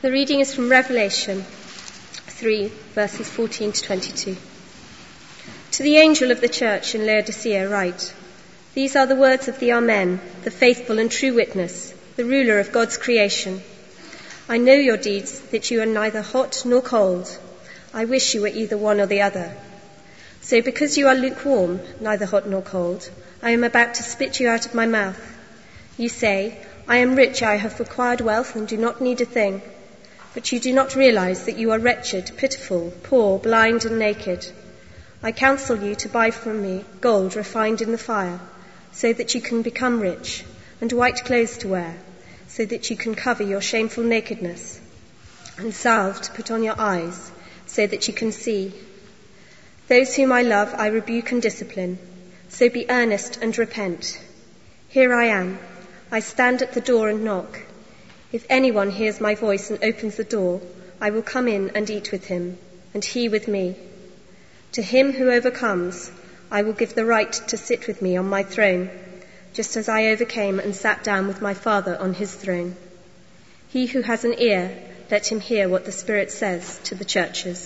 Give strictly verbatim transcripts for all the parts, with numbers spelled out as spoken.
The reading is from Revelation three, verses fourteen to twenty-two. To the angel of the church in Laodicea write, "These are the words of the Amen, the faithful and true witness, the ruler of God's creation. I know your deeds, that you are neither hot nor cold. I wish you were either one or the other. So because you are lukewarm, neither hot nor cold, I am about to spit you out of my mouth. You say, 'I am rich, I have acquired wealth and do not need a thing.' But you do not realize that you are wretched, pitiful, poor, blind and naked. I counsel you to buy from me gold refined in the fire, so that you can become rich, and white clothes to wear, so that you can cover your shameful nakedness, and salve to put on your eyes, so that you can see. Those whom I love I rebuke and discipline, so be earnest and repent. Here I am. I stand at the door and knock. If anyone hears my voice and opens the door, I will come in and eat with him, and he with me. To him who overcomes, I will give the right to sit with me on my throne, just as I overcame and sat down with my Father on his throne. He who has an ear, let him hear what the Spirit says to the churches."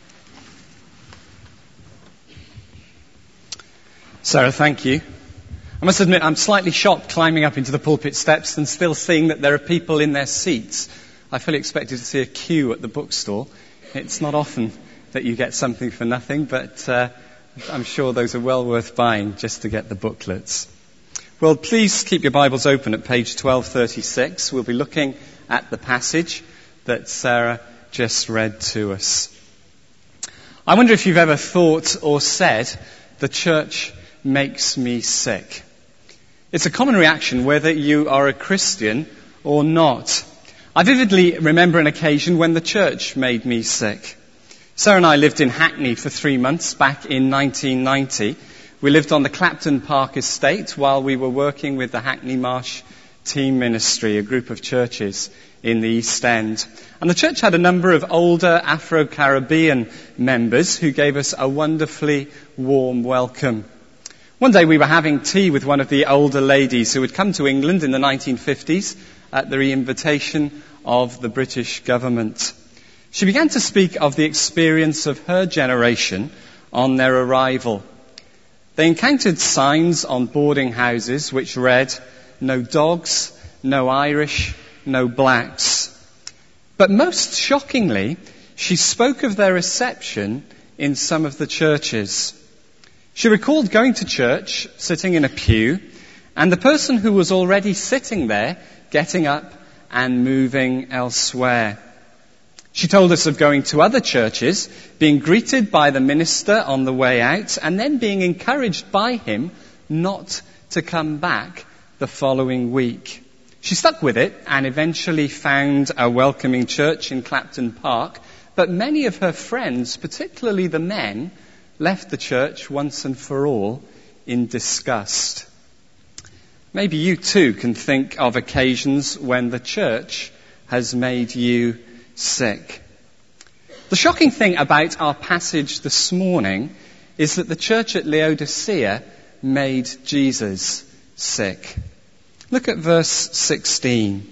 Sarah, thank you. I must admit I'm slightly shocked climbing up into the pulpit steps and still seeing that there are people in their seats. I fully expected to see a queue at the bookstore. It's not often that you get something for nothing, but uh, I'm sure those are well worth buying just to get the booklets. Well, please keep your Bibles open at page twelve thirty-six. We'll be looking at the passage that Sarah just read to us. I wonder if you've ever thought or said, "The church makes me sick." It's a common reaction whether you are a Christian or not. I vividly remember an occasion when the church made me sick. Sarah and I lived in Hackney for three months back in nineteen ninety. We lived on the Clapton Park estate while we were working with the Hackney Marsh Team Ministry, a group of churches in the East End. And the church had a number of older Afro-Caribbean members who gave us a wonderfully warm welcome. One day we were having tea with one of the older ladies who had come to England in the nineteen fifties at the invitation of the British government. She began to speak of the experience of her generation on their arrival. They encountered signs on boarding houses which read, "No dogs, no Irish, no blacks." But most shockingly, she spoke of their reception in some of the churches. She recalled going to church, sitting in a pew, and the person who was already sitting there getting up and moving elsewhere. She told us of going to other churches, being greeted by the minister on the way out, and then being encouraged by him not to come back the following week. She stuck with it and eventually found a welcoming church in Clapton Park, but many of her friends, particularly the men, left the church once and for all in disgust. Maybe you too can think of occasions when the church has made you sick. The shocking thing about our passage this morning is that the church at Laodicea made Jesus sick. Look at verse sixteen.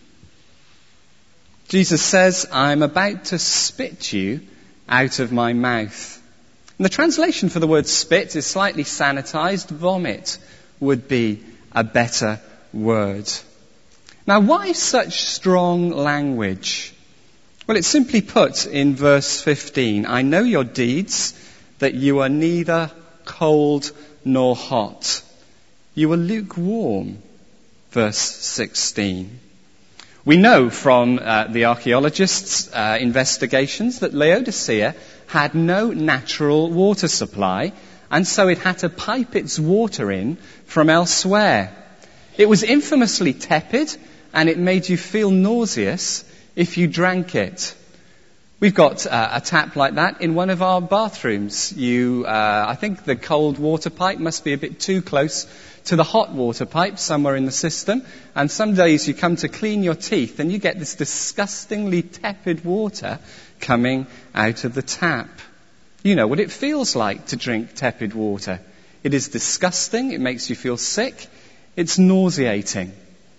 Jesus says, "I'm about to spit you out of my mouth." And the translation for the word spit is slightly sanitized. Vomit would be a better word. Now, why such strong language? Well, it's simply put in verse fifteen. "I know your deeds, that you are neither cold nor hot. You are lukewarm." Verse sixteen. We know from uh, the archaeologists' uh, investigations that Laodicea had no natural water supply, and so it had to pipe its water in from elsewhere. It was infamously tepid, and it made you feel nauseous if you drank it. We've got uh, a tap like that in one of our bathrooms. You, uh, I think the cold water pipe must be a bit too close to the hot water pipe somewhere in the system, and some days you come to clean your teeth and you get this disgustingly tepid water coming out of the tap. You know what it feels like to drink tepid water. It is disgusting, it makes you feel sick, it's nauseating.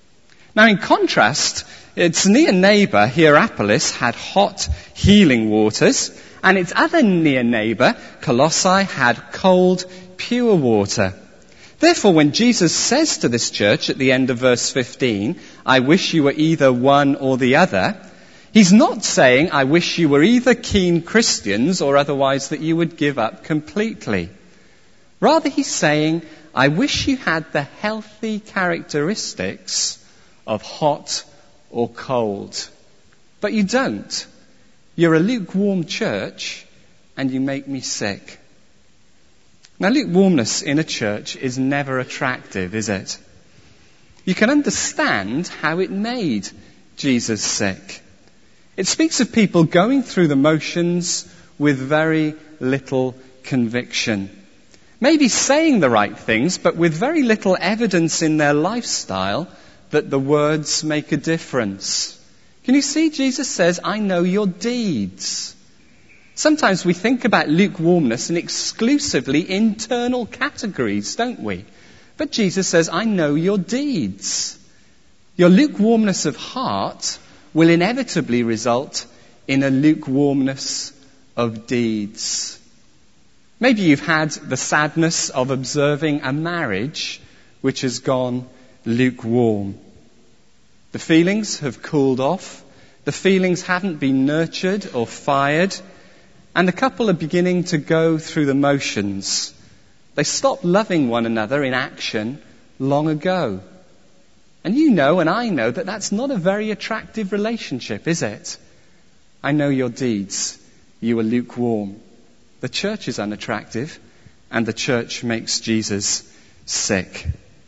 Now, in contrast, its near neighbour, Hierapolis, had hot, healing waters, and its other near neighbour, Colossae, had cold, pure water. Therefore, when Jesus says to this church at the end of verse fifteen, I wish you were either one or the other, he's not saying, I wish you were either keen Christians or otherwise that you would give up completely. Rather, he's saying, I wish you had the healthy characteristics of hot or cold. But you don't. You're a lukewarm church and you make me sick. Now, lukewarmness in a church is never attractive, is it? You can understand how it made Jesus sick. It speaks of people going through the motions with very little conviction. Maybe saying the right things, but with very little evidence in their lifestyle that the words make a difference. Can you see? Jesus says, I know your deeds. Sometimes we think about lukewarmness in exclusively internal categories, don't we? But Jesus says, I know your deeds. Your lukewarmness of heart will inevitably result in a lukewarmness of deeds. Maybe you've had the sadness of observing a marriage which has gone lukewarm. The feelings have cooled off. The feelings haven't been nurtured or fired. And the couple are beginning to go through the motions. They stopped loving one another in action long ago. And you know and I know that that's not a very attractive relationship, is it? I know your deeds. You are lukewarm. The church is unattractive, and the church makes Jesus sick.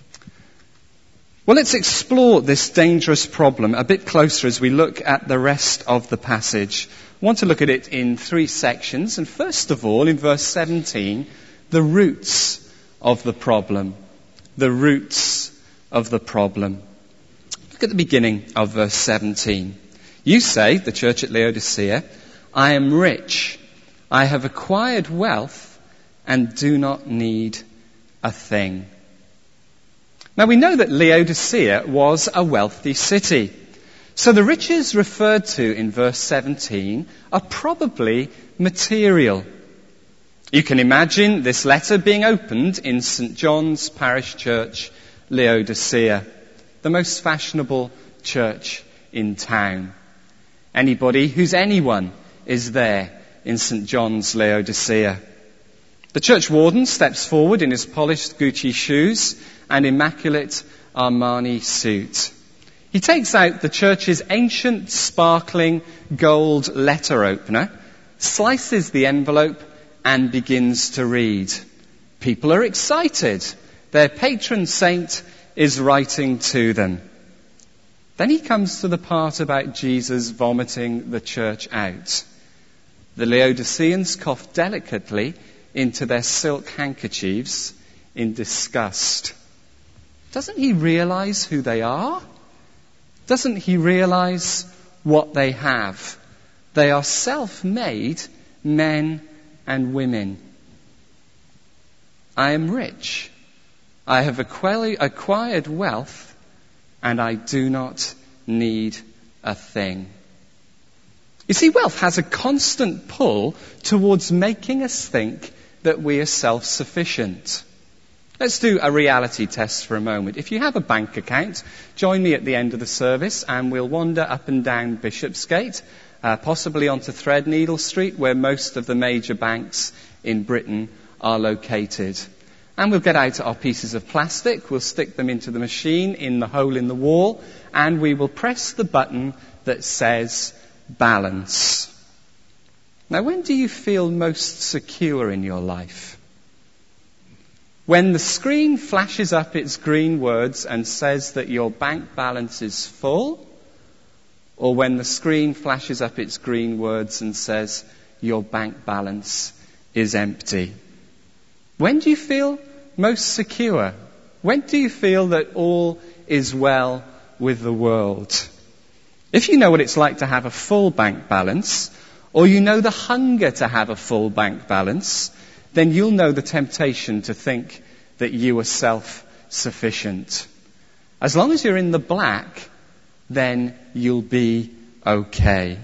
Well, let's explore this dangerous problem a bit closer as we look at the rest of the passage. I want to look at it in three sections. And first of all, in verse seventeen, the roots of the problem. The roots of the problem. Look at the beginning of verse seventeen. You say, the church at Laodicea, I am rich. I have acquired wealth and do not need a thing. Now we know that Laodicea was a wealthy city. So the riches referred to in verse seventeen are probably material. You can imagine this letter being opened in Saint John's Parish Church, Laodicea, the most fashionable church in town. Anybody who's anyone is there in Saint John's, Laodicea. The church warden steps forward in his polished Gucci shoes and immaculate Armani suit. He takes out the church's ancient, sparkling gold letter opener, slices the envelope, and begins to read. People are excited. Their patron saint is writing to them. Then he comes to the part about Jesus vomiting the church out. The Laodiceans cough delicately into their silk handkerchiefs in disgust. Doesn't he realize who they are? Doesn't he realize what they have? They are self-made men and women. I am rich. I have acquired wealth, and I do not need a thing. You see, wealth has a constant pull towards making us think that we are self-sufficient. Let's do a reality test for a moment. If you have a bank account, join me at the end of the service and we'll wander up and down Bishopsgate, uh, possibly onto Threadneedle Street, where most of the major banks in Britain are located. And we'll get out our pieces of plastic, we'll stick them into the machine in the hole in the wall, and we will press the button that says balance. Now, when do you feel most secure in your life? When the screen flashes up its green words and says that your bank balance is full, or when the screen flashes up its green words and says your bank balance is empty? When do you feel most secure? When do you feel that all is well with the world? If you know what it's like to have a full bank balance, or you know the hunger to have a full bank balance, then you'll know the temptation to think that you are self-sufficient. As long as you're in the black, then you'll be okay.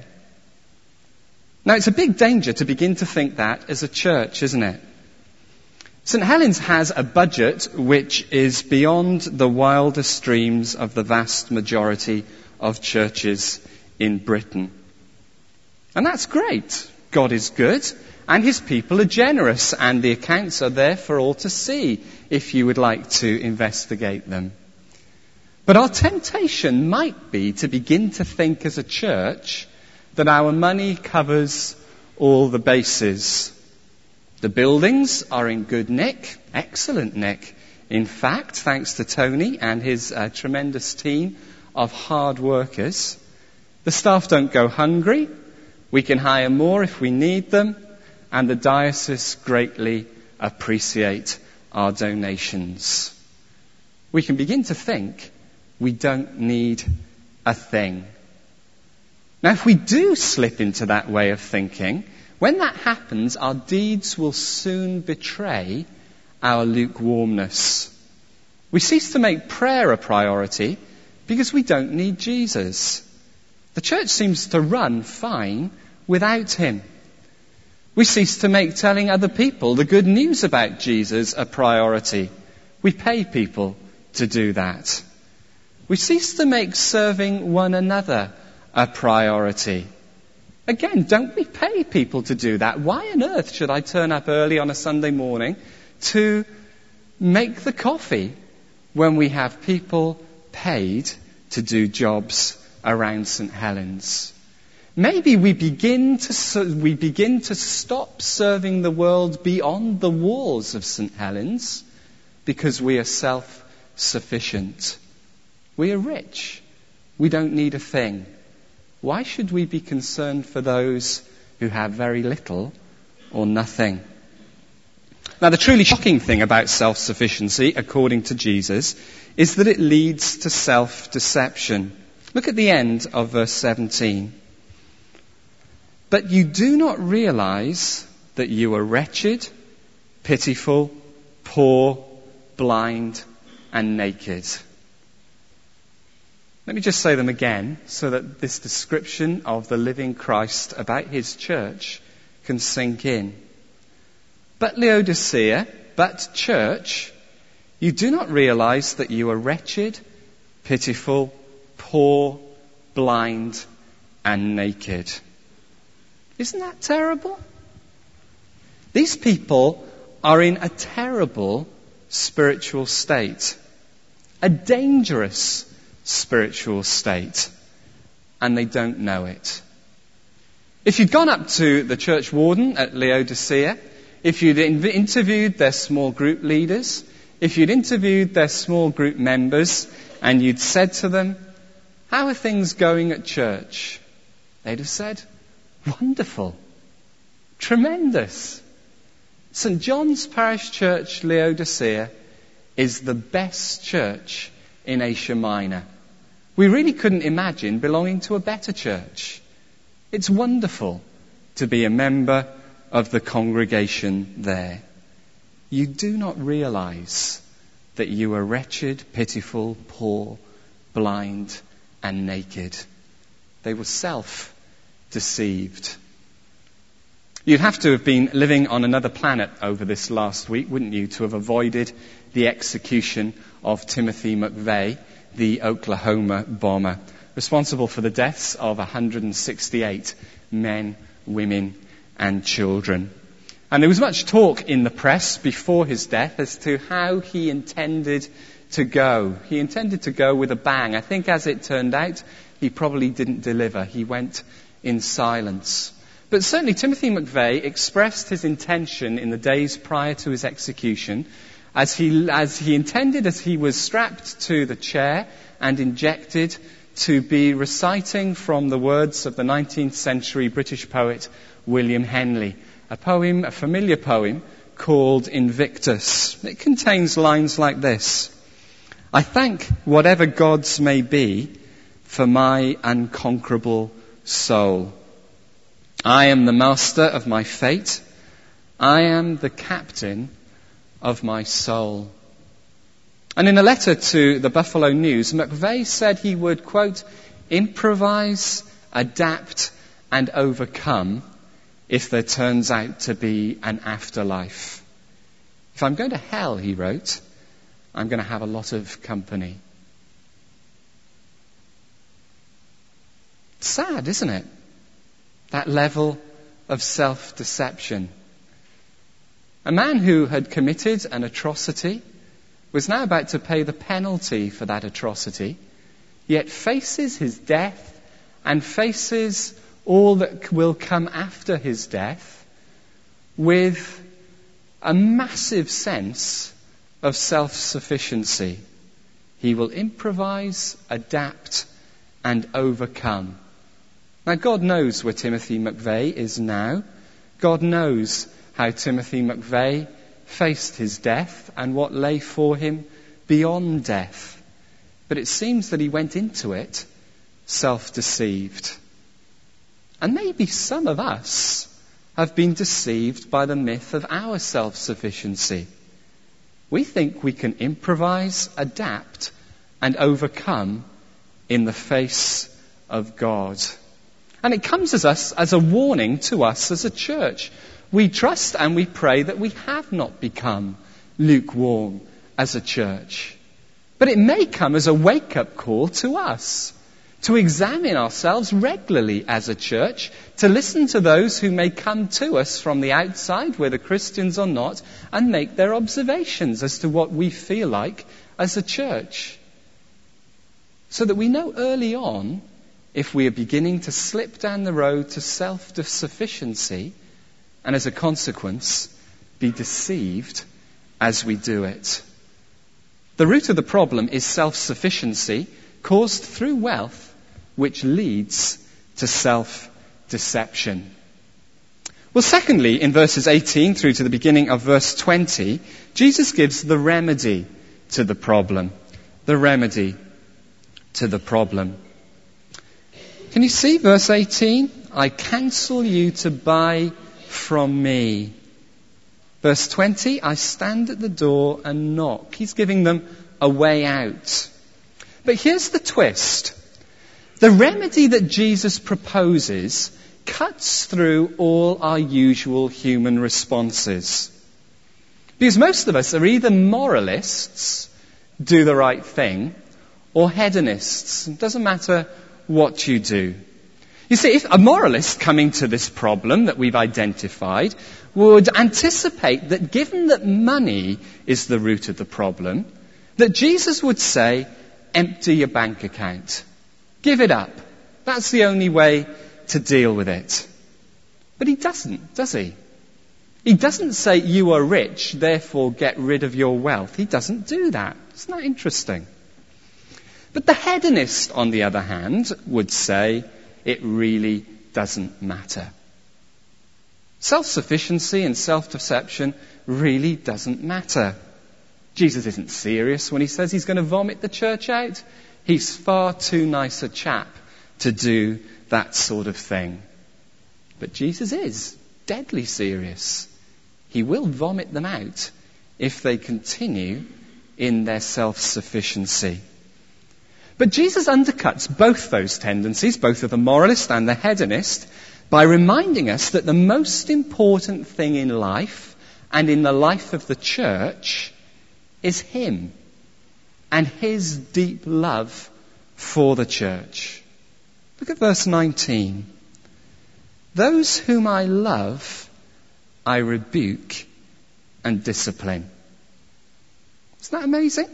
Now, it's a big danger to begin to think that as a church, isn't it? St Helens has a budget which is beyond the wildest dreams of the vast majority of churches in Britain. And that's great. God is good, and his people are generous, and the accounts are there for all to see if you would like to investigate them. But our temptation might be to begin to think as a church that our money covers all the bases. The buildings are in good nick, excellent nick. In fact, thanks to Tony and his uh, tremendous team of hard workers, the staff don't go hungry, we can hire more if we need them, and the diocese greatly appreciate our donations. We can begin to think we don't need a thing. Now, if we do slip into that way of thinking, when that happens, our deeds will soon betray our lukewarmness. We cease to make prayer a priority because we don't need Jesus. The church seems to run fine without him. We cease to make telling other people the good news about Jesus a priority. We pay people to do that. We cease to make serving one another a priority. Again, don't we pay people to do that? Why on earth should I turn up early on a Sunday morning to make the coffee when we have people paid to do jobs around St Helens? Maybe we begin to we begin to stop serving the world beyond the walls of St Helens because we are self-sufficient. We are rich. We don't need a thing. Why should we be concerned for those who have very little or nothing? Now, the truly shocking thing about self-sufficiency, according to Jesus, is that it leads to self-deception. Look at the end of verse seventeen. But you do not realize that you are wretched, pitiful, poor, blind, and naked. Let me just say them again so that this description of the living Christ about his church can sink in. But Laodicea, but church, you do not realize that you are wretched, pitiful, poor, blind, and naked. Isn't that terrible? These people are in a terrible spiritual state, a dangerous spiritual state, and they don't know it. If you'd gone up to the church warden at Laodicea, if you'd interviewed their small group leaders, if you'd interviewed their small group members, and you'd said to them, "How are things going at church?" they'd have said, "Wonderful, tremendous. St John's Parish Church, Laodicea, is the best church in Asia Minor. We really couldn't imagine belonging to a better church. It's wonderful to be a member of the congregation there." You do not realize that you are wretched, pitiful, poor, blind, and naked. They were self-deceived. You'd have to have been living on another planet over this last week, wouldn't you, to have avoided the execution of Timothy McVeigh, the Oklahoma bomber, responsible for the deaths of one hundred sixty-eight men, women, and children. And there was much talk in the press before his death as to how he intended to go. He intended to go with a bang. I think as it turned out, he probably didn't deliver. He went in silence. But certainly Timothy McVeigh expressed his intention in the days prior to his execution as he, as he intended, as he was strapped to the chair and injected, to be reciting from the words of the nineteenth century British poet William Henley, a poem, a familiar poem called Invictus. It contains lines like this: "I thank whatever gods may be for my unconquerable soul. I am the master of my fate. I am the captain of my soul." And in a letter to the Buffalo News, McVeigh said he would, quote, improvise, adapt, and overcome if there turns out to be an afterlife. If I'm going to hell, he wrote, I'm going to have a lot of company. Sad, isn't it? That level of self-deception. A man who had committed an atrocity was now about to pay the penalty for that atrocity, yet faces his death and faces all that will come after his death with a massive sense of self-sufficiency. He will improvise, adapt, and overcome. Now, God knows where Timothy McVeigh is now. God knows how Timothy McVeigh faced his death and what lay for him beyond death. But it seems that he went into it self-deceived. And maybe some of us have been deceived by the myth of our self-sufficiency. We think we can improvise, adapt, and overcome in the face of God. And it comes as us as a warning to us as a church. We trust and we pray that we have not become lukewarm as a church. But it may come as a wake-up call to us to examine ourselves regularly as a church, to listen to those who may come to us from the outside, whether Christians or not, and make their observations as to what we feel like as a church. So that we know early on if we are beginning to slip down the road to self-sufficiency, and as a consequence, be deceived as we do it. The root of the problem is self-sufficiency caused through wealth, which leads to self-deception. Well, secondly, in verses eighteen through to the beginning of verse twenty, Jesus gives the remedy to the problem. The remedy to the problem. Can you see verse eighteen? I counsel you to buy from me. Verse twenty, I stand at the door and knock. He's giving them a way out. But here's the twist. The remedy that Jesus proposes cuts through all our usual human responses. Because most of us are either moralists, do the right thing, or hedonists. It doesn't matter what you do. You see, if a moralist coming to this problem that we've identified would anticipate that given that money is the root of the problem, that Jesus would say, empty your bank account. Give it up. That's the only way to deal with it. But he doesn't, does he? He doesn't say you are rich, therefore get rid of your wealth. He doesn't do that. Isn't that interesting? But the hedonist, on the other hand, would say it really doesn't matter. Self-sufficiency and self-deception really doesn't matter. Jesus isn't serious when he says he's going to vomit the church out. He's far too nice a chap to do that sort of thing. But Jesus is deadly serious. He will vomit them out if they continue in their self-sufficiency. But Jesus undercuts both those tendencies, both of the moralist and the hedonist, by reminding us that the most important thing in life and in the life of the church is him and his deep love for the church. Look at verse nineteen. Those whom I love, I rebuke and discipline. Isn't that amazing?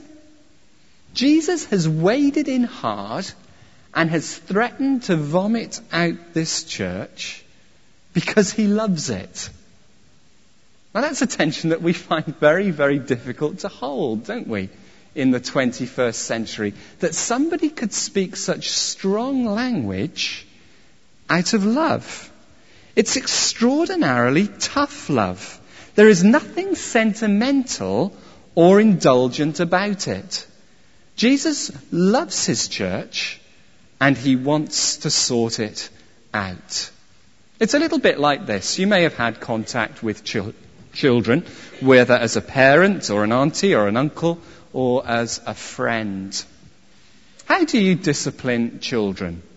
Jesus has waded in hard and has threatened to vomit out this church because he loves it. Now that's a tension that we find very, very difficult to hold, don't we, in the twenty-first century? That somebody could speak such strong language out of love. It's extraordinarily tough love. There is nothing sentimental or indulgent about it. Jesus loves his church and he wants to sort it out. It's a little bit like this. You may have had contact with chil- children, whether as a parent or an auntie or an uncle or as a friend. How do you discipline children?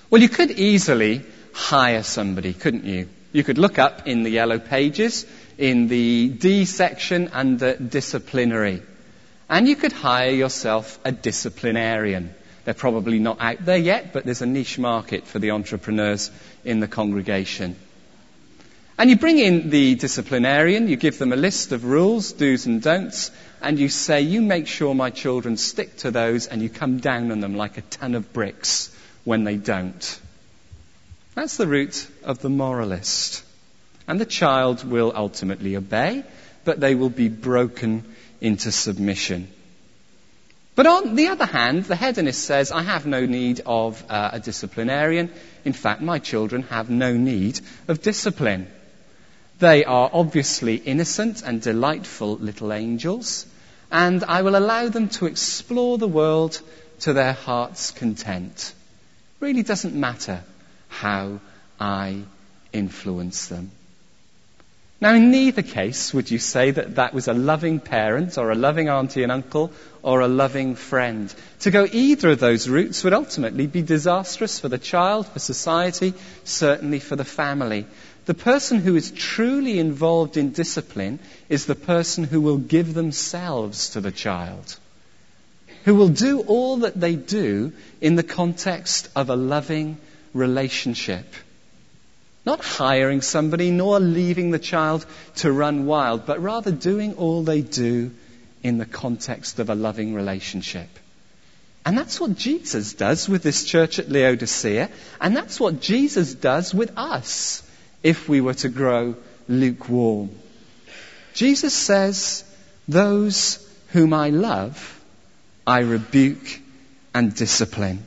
Well, you could easily hire somebody, couldn't you? You could look up in the yellow pages, in the D section under disciplinary, and you could hire yourself a disciplinarian. They're probably not out there yet, but there's a niche market for the entrepreneurs in the congregation. And you bring in the disciplinarian, you give them a list of rules, do's and don'ts, and you say, you make sure my children stick to those, and you come down on them like a ton of bricks when they don't. That's the route of the moralist. And the child will ultimately obey, but they will be broken into submission. But on the other hand, the hedonist says, I have no need of uh, a disciplinarian. In fact, my children have no need of discipline. They are obviously innocent and delightful little angels, and I will allow them to explore the world to their heart's content. It really doesn't matter how I influence them. Now, in neither case would you say that that was a loving parent or a loving auntie and uncle or a loving friend. To go either of those routes would ultimately be disastrous for the child, for society, certainly for the family. The person who is truly involved in discipline is the person who will give themselves to the child, who will do all that they do in the context of a loving relationship. Not hiring somebody, nor leaving the child to run wild, but rather doing all they do in the context of a loving relationship. And that's what Jesus does with this church at Laodicea, and that's what Jesus does with us if we were to grow lukewarm. Jesus says, those whom I love, I rebuke and discipline.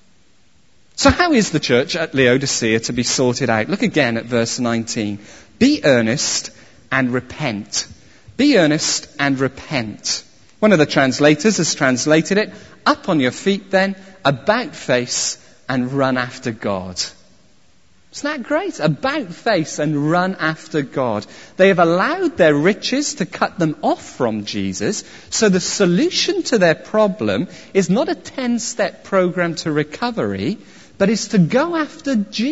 So how is the church at Laodicea to be sorted out? Look again at verse nineteen. Be earnest and repent. Be earnest and repent. One of the translators has translated it, up on your feet then, about face and run after God. Isn't that great? About face and run after God. They have allowed their riches to cut them off from Jesus, so the solution to their problem is not a ten-step program to recovery, but is to go after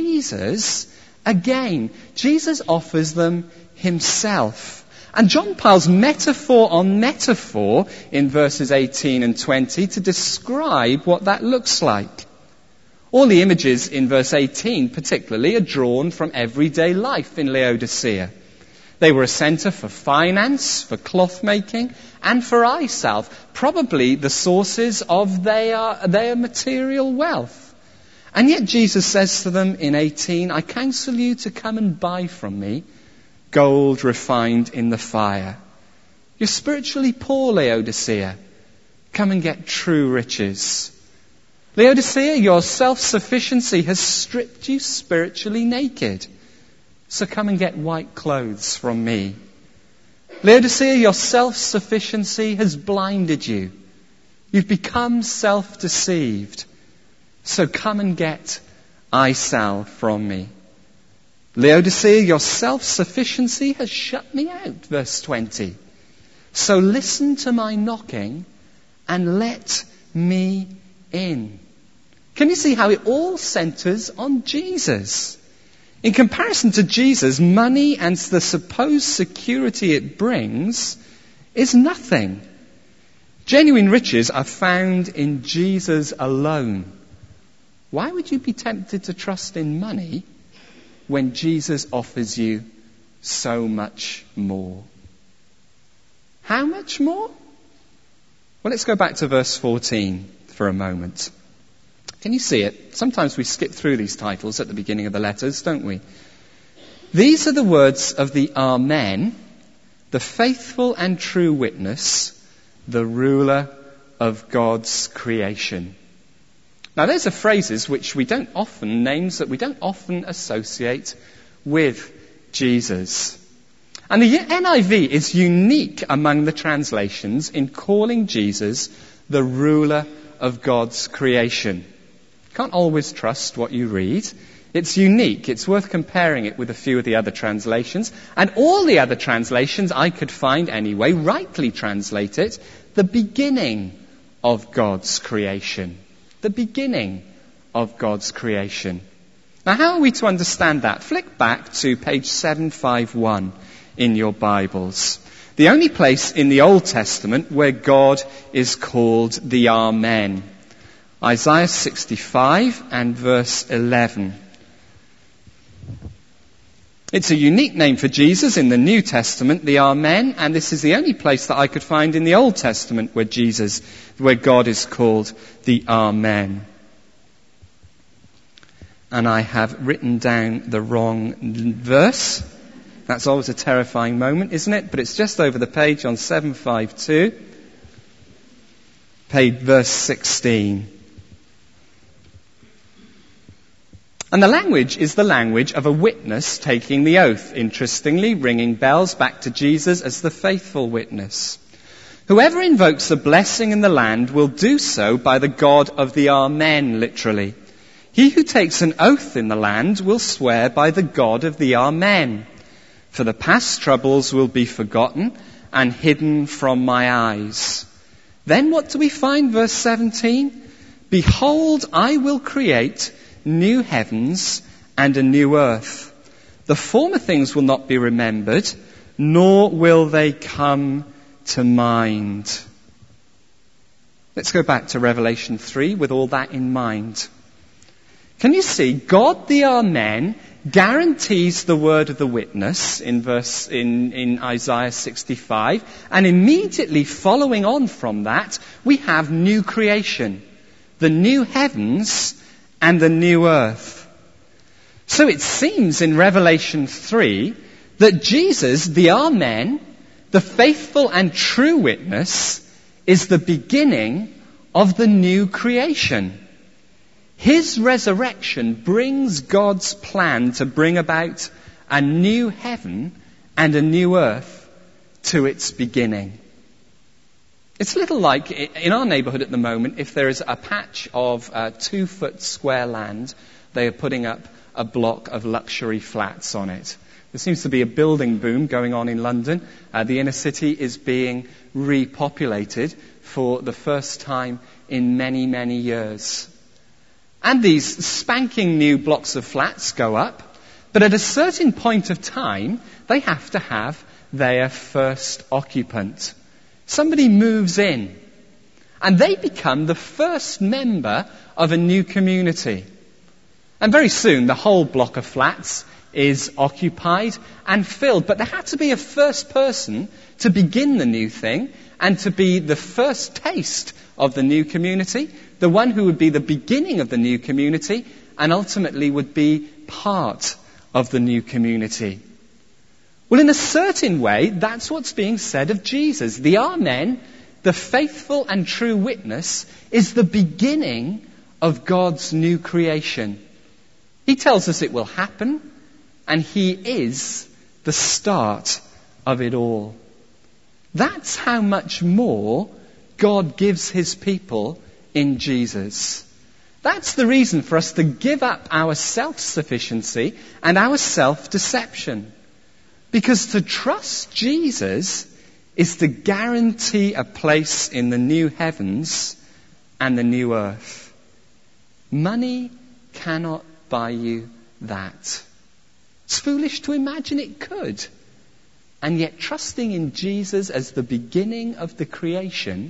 Jesus again. Jesus offers them himself. And John piles metaphor on metaphor in verses eighteen and twenty to describe what that looks like. All the images in verse eighteen particularly are drawn from everyday life in Laodicea. They were a centre for finance, for cloth making, and for eye salve, probably the sources of their, their material wealth. And yet Jesus says to them in eighteen, I counsel you to come and buy from me gold refined in the fire. You're spiritually poor, Laodicea. Come and get true riches. Laodicea, your self-sufficiency has stripped you spiritually naked. So come and get white clothes from me. Laodicea, your self-sufficiency has blinded you. You've become self-deceived. So come and get eye salve from me. Laodicea, your self-sufficiency has shut me out, verse twenty. So listen to my knocking and let me in. Can you see how it all centres on Jesus? In comparison to Jesus, money and the supposed security it brings is nothing. Genuine riches are found in Jesus alone. Why would you be tempted to trust in money when Jesus offers you so much more? How much more? Well, let's go back to verse fourteen for a moment. Can you see it? Sometimes we skip through these titles at the beginning of the letters, don't we? These are the words of the Amen, the faithful and true witness, the ruler of God's creation. Now, those are phrases which we don't often, names that we don't often associate with Jesus. And the N I V is unique among the translations in calling Jesus the ruler of God's creation. You can't always trust what you read. It's unique. It's worth comparing it with a few of the other translations. And all the other translations I could find anyway rightly translate it, the beginning of God's creation. The beginning of God's creation. Now, how are we to understand that? Flick back to page seven fifty-one in your Bibles. The only place in the Old Testament where God is called the Amen. Isaiah sixty-five and verse eleven. It's a unique name for Jesus in the New Testament, the Amen, and this is the only place that I could find in the Old Testament where Jesus, where God is called the Amen. And I have written down the wrong verse. That's always a terrifying moment, isn't it? But it's just over the page on seven fifty-two, page verse sixteen. And the language is the language of a witness taking the oath, interestingly, ringing bells back to Jesus as the faithful witness. Whoever invokes the blessing in the land will do so by the God of the Amen, literally. He who takes an oath in the land will swear by the God of the Amen. For the past troubles will be forgotten and hidden from my eyes. Then what do we find? Verse seventeen. Behold, I will create new heavens and a new earth. The former things will not be remembered, nor will they come to mind. Let's go back to Revelation three with all that in mind. Can you see? God the Amen guarantees the word of the witness in verse in, in Isaiah sixty-five, and immediately following on from that, we have new creation, the new heavens and the new earth. So it seems in Revelation three that Jesus, the Amen, the faithful and true witness, is the beginning of the new creation. His resurrection brings God's plan to bring about a new heaven and a new earth to its beginning. It's a little like in our neighbourhood at the moment, if there is a patch of uh, two-foot square land, they are putting up a block of luxury flats on it. There seems to be a building boom going on in London. Uh, the inner city is being repopulated for the first time in many, many years. And these spanking new blocks of flats go up, but at a certain point of time, they have to have their first occupant. Somebody moves in, and they become the first member of a new community. And very soon, the whole block of flats is occupied and filled. But there had to be a first person to begin the new thing and to be the first taste of the new community, the one who would be the beginning of the new community and ultimately would be part of the new community. Well, in a certain way, that's what's being said of Jesus. The Amen, the faithful and true witness, is the beginning of God's new creation. He tells us it will happen, and He is the start of it all. That's how much more God gives His people in Jesus. That's the reason for us to give up our self-sufficiency and our self-deception. Because to trust Jesus is to guarantee a place in the new heavens and the new earth. Money cannot buy you that. It's foolish to imagine it could. And yet trusting in Jesus as the beginning of the creation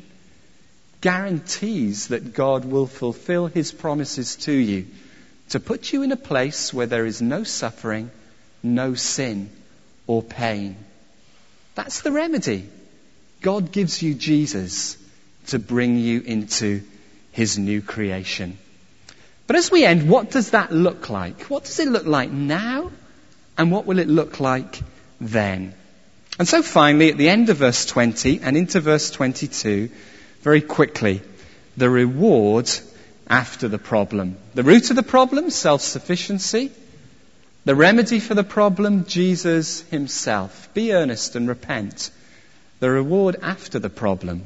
guarantees that God will fulfill His promises to you, to put you in a place where there is no suffering, no sin or pain. That's the remedy. God gives you Jesus to bring you into His new creation. But as we end, what does that look like? What does it look like now? And what will it look like then? And so finally, at the end of verse twenty and into verse twenty-two, very quickly, the reward after the problem. The root of the problem, self-sufficiency. The remedy for the problem, Jesus Himself. Be earnest and repent. The reward after the problem.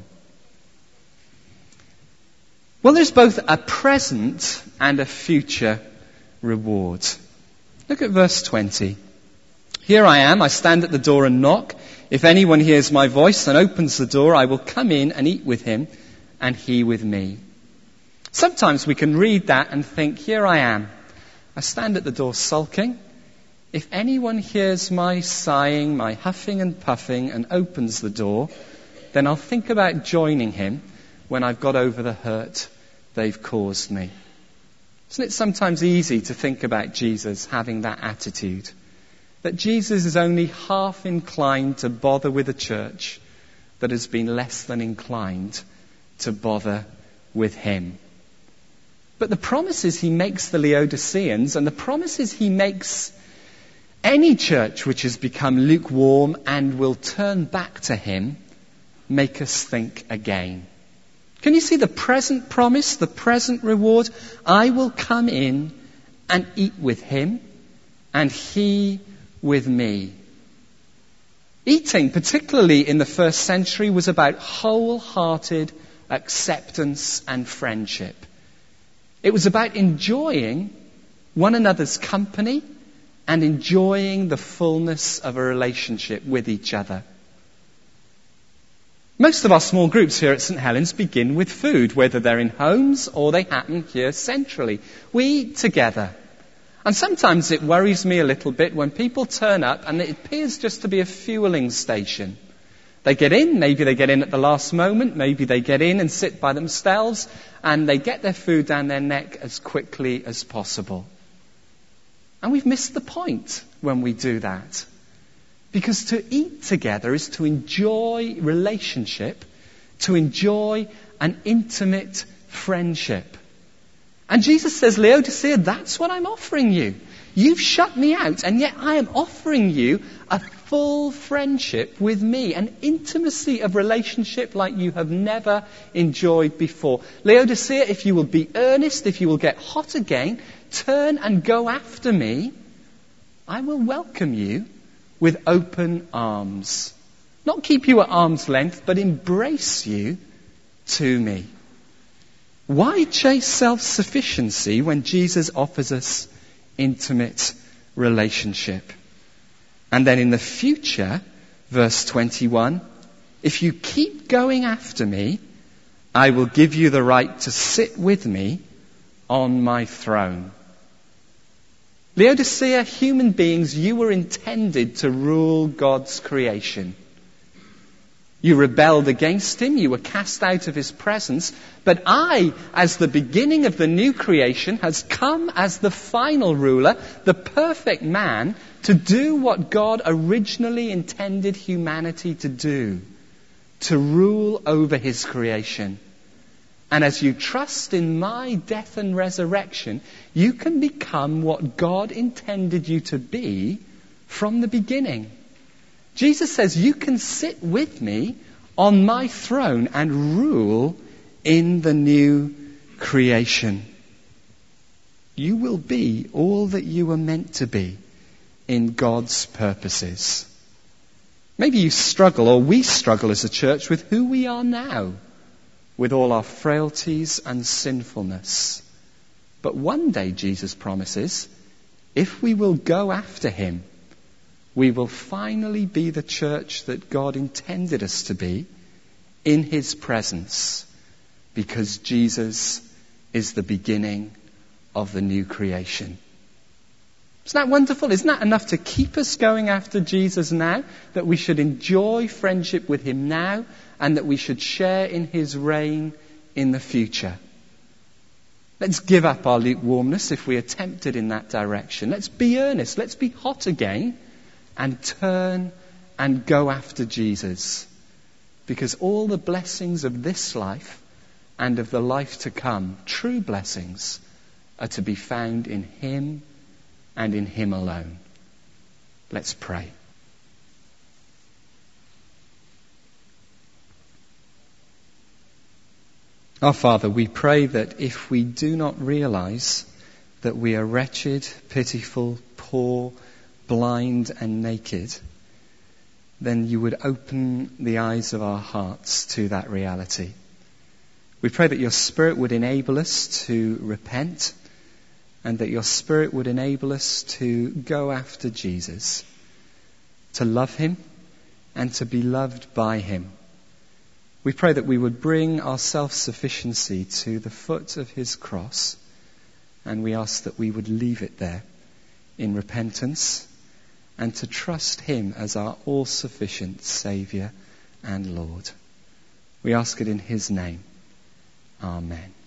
Well, there's both a present and a future reward. Look at verse twenty. Here I am, I stand at the door and knock. If anyone hears my voice and opens the door, I will come in and eat with him and he with me. Sometimes we can read that and think, here I am. I stand at the door sulking. If anyone hears my sighing, my huffing and puffing and opens the door, then I'll think about joining him when I've got over the hurt they've caused me. Isn't it sometimes easy to think about Jesus having that attitude? That Jesus is only half inclined to bother with a church that has been less than inclined to bother with him. But the promises he makes the Laodiceans and the promises he makes any church which has become lukewarm and will turn back to him make us think again. Can you see the present promise, the present reward? I will come in and eat with him and he with me. Eating, particularly in the first century, was about wholehearted acceptance and friendship. It was about enjoying one another's company and enjoying the fullness of a relationship with each other. Most of our small groups here at St Helens begin with food, whether they're in homes or they happen here centrally. We eat together. And sometimes it worries me a little bit when people turn up and it appears just to be a fueling station. They get in, maybe they get in at the last moment, maybe they get in and sit by themselves, and they get their food down their neck as quickly as possible. And we've missed the point when we do that. Because to eat together is to enjoy relationship, to enjoy an intimate friendship. And Jesus says, Laodicea, that's what I'm offering you. You've shut me out, and yet I am offering you a full friendship with me, an intimacy of relationship like you have never enjoyed before. Laodicea, if you will be earnest, if you will get hot again, turn and go after me, I will welcome you with open arms. Not keep you at arm's length, but embrace you to me. Why chase self-sufficiency when Jesus offers us intimate relationship? And then in the future, verse twenty-one, if you keep going after me, I will give you the right to sit with me on my throne. Laodicea, human beings, you were intended to rule God's creation. You rebelled against him, you were cast out of his presence, but I, as the beginning of the new creation, has come as the final ruler, the perfect man, to do what God originally intended humanity to do, to rule over his creation. And as you trust in my death and resurrection, you can become what God intended you to be from the beginning. Jesus says, you can sit with me on my throne and rule in the new creation. You will be all that you were meant to be in God's purposes. Maybe you struggle, or we struggle as a church, with who we are now, with all our frailties and sinfulness. But one day, Jesus promises, if we will go after him, we will finally be the church that God intended us to be in his presence, because Jesus is the beginning of the new creation. Isn't that wonderful? Isn't that enough to keep us going after Jesus now? That we should enjoy friendship with him now, and that we should share in his reign in the future. Let's give up our lukewarmness if we are tempted in that direction. Let's be earnest. Let's be hot again and turn and go after Jesus. Because all the blessings of this life and of the life to come, true blessings, are to be found in him and in him alone. Let's pray. Our Father, we pray that if we do not realize that we are wretched, pitiful, poor, blind and naked, then you would open the eyes of our hearts to that reality. We pray that your Spirit would enable us to repent, and that your Spirit would enable us to go after Jesus, to love him and to be loved by him. We pray that we would bring our self-sufficiency to the foot of his cross, and we ask that we would leave it there in repentance and to trust him as our all-sufficient Saviour and Lord. We ask it in his name. Amen.